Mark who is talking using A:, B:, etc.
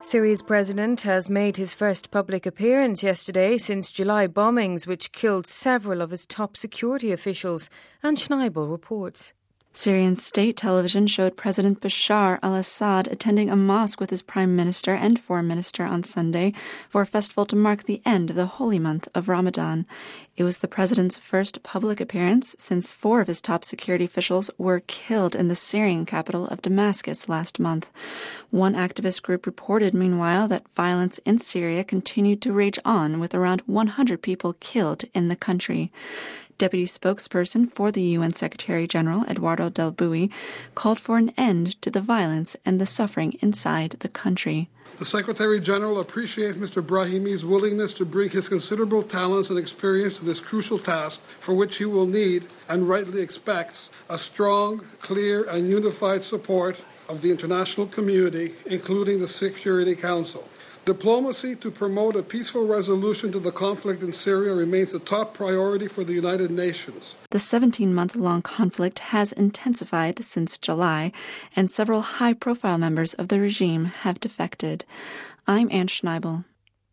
A: Syria's president has made his first public appearance yesterday since July bombings, which killed several of his top security officials. Anne Schneibel reports.
B: Syrian state television showed President Bashar al-Assad attending a mosque with his prime minister and foreign minister on Sunday for a festival to mark the end of the holy month of Ramadan. It was the president's first public appearance since 4 of his top security officials were killed in the Syrian capital of Damascus last month. One activist group reported, meanwhile, that violence in Syria continued to rage on, with around 100 people killed in the country. Deputy spokesperson for the UN Secretary-General, Eduardo Del Bui, called for an end to the violence and the suffering inside the country.
C: The Secretary-General appreciates Mr. Brahimi's willingness to bring his considerable talents and experience to this crucial task, for which he will need, and rightly expects, a strong, clear, and unified support of the international community, including the Security Council. Diplomacy to promote a peaceful resolution to the conflict in Syria remains a top priority for the United Nations.
B: The 17-month-long conflict has intensified since July, and several high-profile members of the regime have defected. I'm Anne Schneibel.